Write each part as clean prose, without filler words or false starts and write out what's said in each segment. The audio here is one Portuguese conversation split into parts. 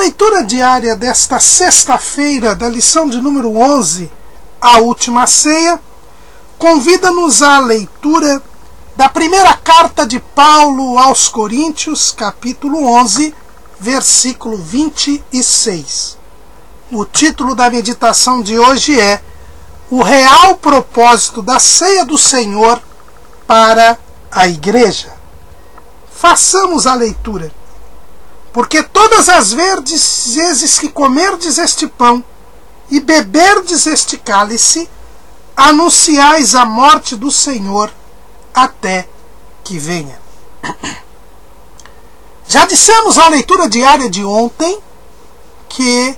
leitura diária desta sexta-feira, da lição de número 11, a última ceia, convida-nos à leitura da primeira carta de Paulo aos Coríntios, capítulo 11, versículo 26. O título da meditação de hoje é O real propósito da ceia do Senhor para a Igreja. Façamos a leitura. Porque todas as vezes que comerdes este pão e beberdes este cálice, anunciais a morte do Senhor até que venha. Já dissemos na leitura diária de ontem que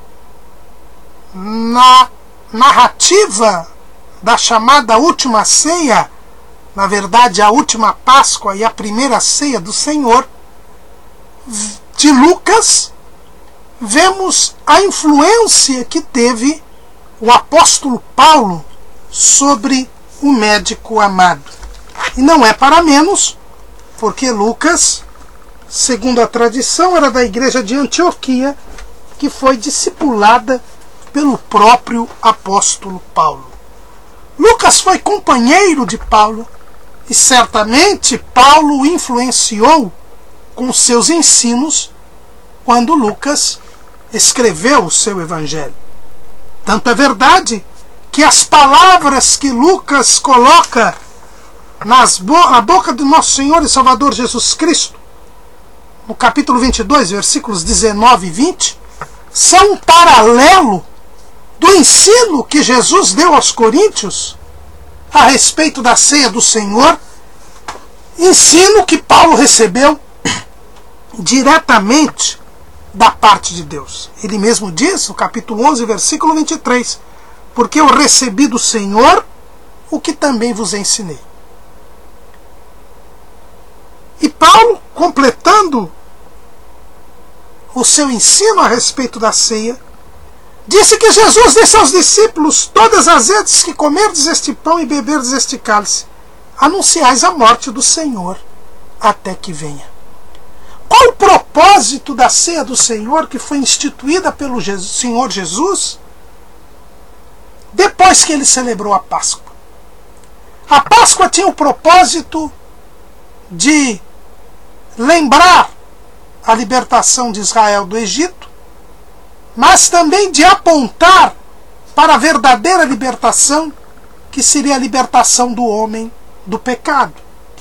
na narrativa da chamada última ceia, na verdade a última Páscoa e a primeira ceia do Senhor, de Lucas, vemos a influência que teve o apóstolo Paulo sobre o médico amado. E não é para menos, porque Lucas, segundo a tradição, era da igreja de Antioquia, que foi discipulada pelo próprio apóstolo Paulo. Lucas foi companheiro de Paulo e certamente Paulo o influenciou com seus ensinos quando Lucas escreveu o seu evangelho. Tanto é verdade que as palavras que Lucas coloca na boca do nosso Senhor e Salvador Jesus Cristo, no capítulo 22, versículos 19 e 20, são um paralelo do ensino que Jesus deu aos coríntios a respeito da ceia do Senhor, ensino que Paulo recebeu diretamente da parte de Deus. Ele mesmo diz, no capítulo 11, versículo 23, porque eu recebi do Senhor o que também vos ensinei. E Paulo, completando o seu ensino a respeito da ceia, disse que Jesus disse aos discípulos: todas as vezes que comerdes este pão e beberdes este cálice, anunciais a morte do Senhor até que venha. Qual o propósito da ceia do Senhor que foi instituída pelo Senhor Jesus depois que ele celebrou a Páscoa? A Páscoa tinha o propósito de lembrar a libertação de Israel do Egito, mas também de apontar para a verdadeira libertação, que seria a libertação do homem do pecado.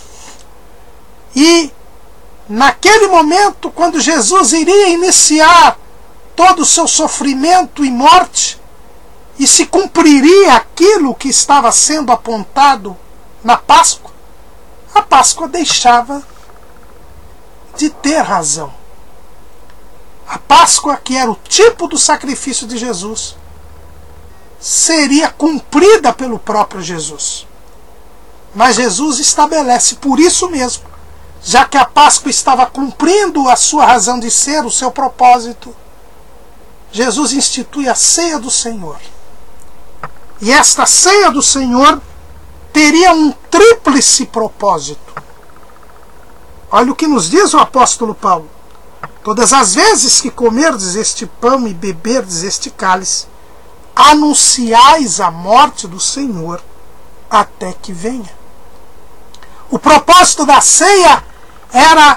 E naquele momento, quando Jesus iria iniciar todo o seu sofrimento e morte, e se cumpriria aquilo que estava sendo apontado na Páscoa, a Páscoa deixava de ter razão. A Páscoa, que era o tipo do sacrifício de Jesus, seria cumprida pelo próprio Jesus. Mas Jesus estabelece, por isso mesmo, já que a Páscoa estava cumprindo a sua razão de ser, o seu propósito, Jesus institui a ceia do Senhor. E esta ceia do Senhor teria um tríplice propósito. Olha o que nos diz o apóstolo Paulo: todas as vezes que comerdes este pão e beberdes este cálice, anunciais a morte do Senhor até que venha. O propósito da ceia era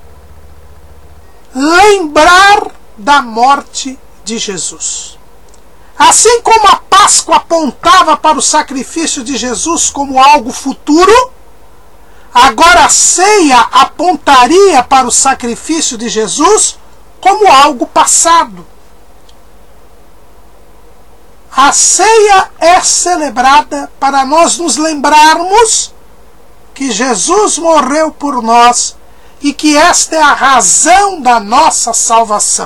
lembrar da morte de Jesus. Assim como a Páscoa apontava para o sacrifício de Jesus como algo futuro, agora a ceia apontaria para o sacrifício de Jesus como algo passado. A ceia é celebrada para nós nos lembrarmos que Jesus morreu por nós e que esta é a razão da nossa salvação.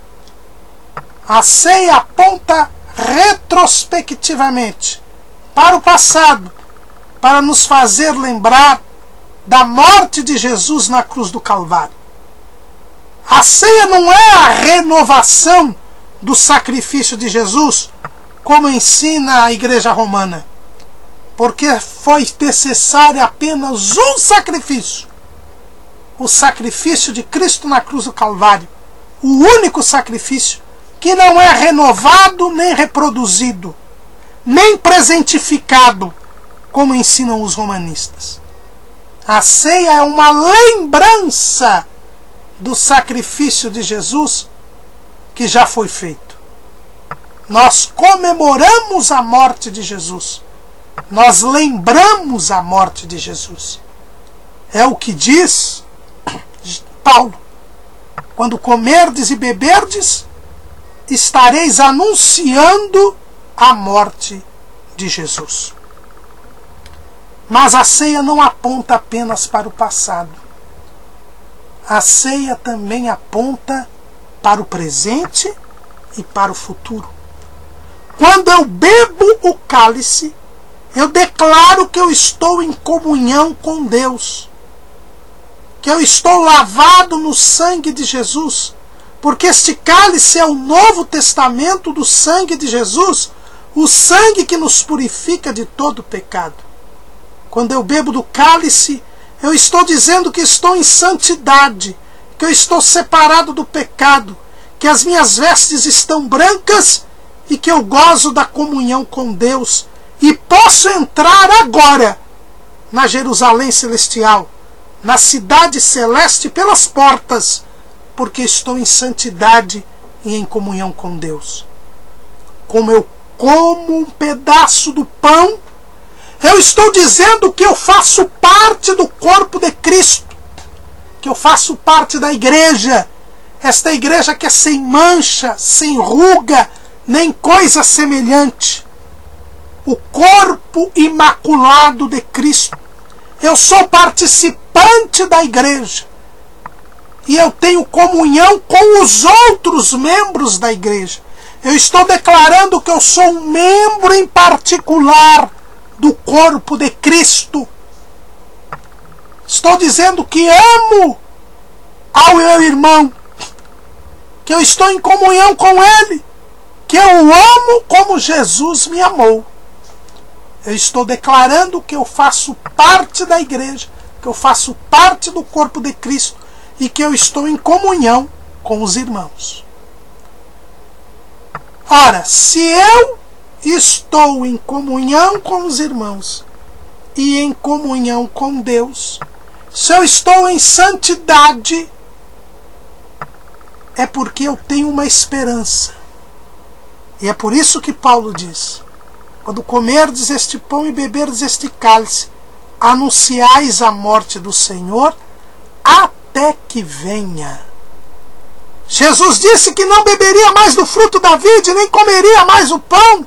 A ceia aponta retrospectivamente para o passado, para nos fazer lembrar da morte de Jesus na cruz do Calvário. A ceia não é a renovação do sacrifício de Jesus, como ensina a Igreja Romana, porque foi necessário apenas um sacrifício, o sacrifício de Cristo na cruz do Calvário, o único sacrifício que não é renovado nem reproduzido, nem presentificado, como ensinam os romanistas. A ceia é uma lembrança do sacrifício de Jesus que já foi feito. Nós comemoramos a morte de Jesus. Nós lembramos a morte de Jesus. É o que diz Paulo. Quando comerdes e beberdes, estareis anunciando a morte de Jesus. Mas a ceia não aponta apenas para o passado. A ceia também aponta para o presente e para o futuro. Quando eu bebo o cálice, eu declaro que eu estou em comunhão com Deus, que eu estou lavado no sangue de Jesus, porque este cálice é o Novo Testamento do sangue de Jesus, o sangue que nos purifica de todo pecado. Quando eu bebo do cálice, eu estou dizendo que estou em santidade, que eu estou separado do pecado, que as minhas vestes estão brancas e que eu gozo da comunhão com Deus e posso entrar agora na Jerusalém Celestial, na cidade celeste pelas portas, porque estou em santidade e em comunhão com Deus. Como eu como um pedaço do pão, eu estou dizendo que eu faço parte do corpo de Cristo, que eu faço parte da igreja, esta igreja que é sem mancha, sem ruga, nem coisa semelhante. O corpo imaculado de Cristo. Eu sou participante da igreja. E eu tenho comunhão com os outros membros da igreja. Eu estou declarando que eu sou um membro em particular do corpo de Cristo. Estou dizendo que amo ao meu irmão, que eu estou em comunhão com ele, que eu amo como Jesus me amou. Eu estou declarando que eu faço parte da igreja, que eu faço parte do corpo de Cristo e que eu estou em comunhão com os irmãos. Ora, se eu estou em comunhão com os irmãos e em comunhão com Deus, se eu estou em santidade, é porque eu tenho uma esperança. E é por isso que Paulo diz: quando comerdes este pão e beberdes este cálice, anunciais a morte do Senhor até que venha. Jesus disse que não beberia mais do fruto da vide, nem comeria mais o pão,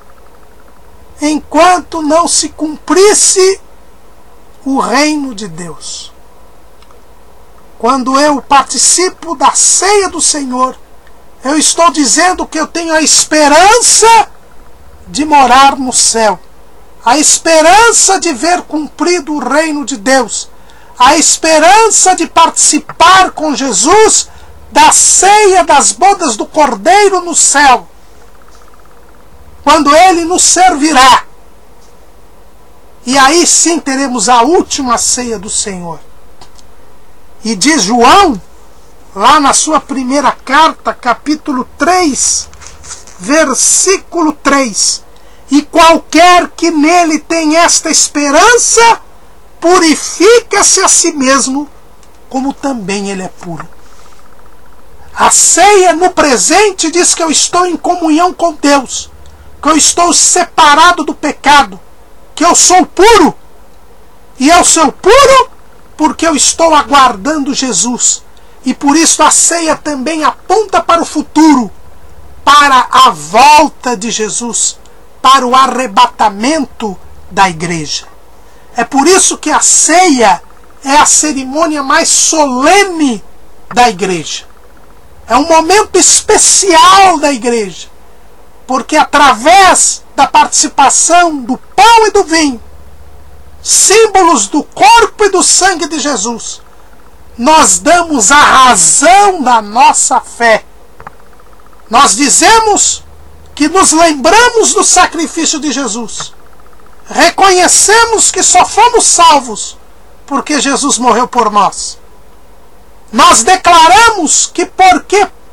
enquanto não se cumprisse o reino de Deus. Quando eu participo da ceia do Senhor, eu estou dizendo que eu tenho a esperança de morar no céu, a esperança de ver cumprido o reino de Deus, a esperança de participar com Jesus da ceia das bodas do Cordeiro no céu, quando Ele nos servirá. E aí sim teremos a última ceia do Senhor. E diz João, lá na sua primeira carta, capítulo 3, versículo 3: e qualquer que nele tem esta esperança, purifica-se a si mesmo, como também ele é puro. A ceia no presente diz que eu estou em comunhão com Deus, que eu estou separado do pecado, que eu sou puro. E eu sou puro porque eu estou aguardando Jesus. E por isso a ceia também aponta para o futuro, para a volta de Jesus, para o arrebatamento da igreja. É por isso que a ceia é a cerimônia mais solene da igreja. É um momento especial da igreja, porque através da participação do pão e do vinho, símbolos do corpo e do sangue de Jesus, nós damos a razão da nossa fé. Nós dizemos que nos lembramos do sacrifício de Jesus. Reconhecemos que só fomos salvos porque Jesus morreu por nós. Nós declaramos que porque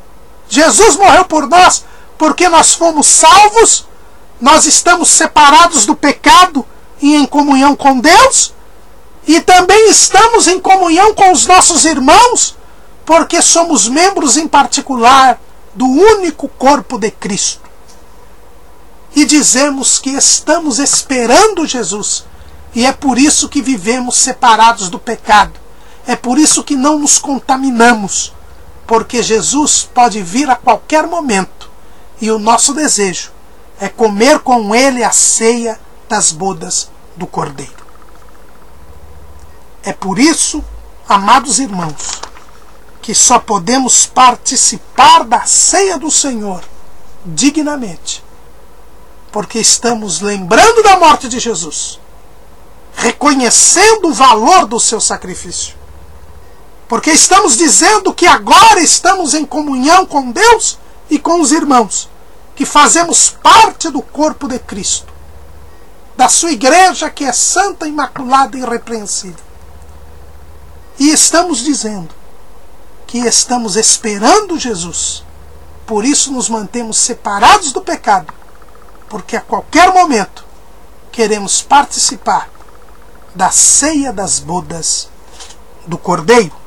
Jesus morreu por nós porque nós fomos salvos, nós estamos separados do pecado e em comunhão com Deus, e também estamos em comunhão com os nossos irmãos, porque somos membros em particular do único corpo de Cristo. E dizemos que estamos esperando Jesus, e é por isso que vivemos separados do pecado, é por isso que não nos contaminamos, porque Jesus pode vir a qualquer momento, e o nosso desejo é comer com Ele a ceia das bodas do Cordeiro. É por isso, amados irmãos, que só podemos participar da ceia do Senhor dignamente, porque estamos lembrando da morte de Jesus, reconhecendo o valor do seu sacrifício, porque estamos dizendo que agora estamos em comunhão com Deus e com os irmãos, que fazemos parte do corpo de Cristo, da sua igreja que é santa, imaculada e irrepreensível. E estamos dizendo que estamos esperando Jesus, por isso nos mantemos separados do pecado, porque a qualquer momento queremos participar da ceia das bodas do Cordeiro.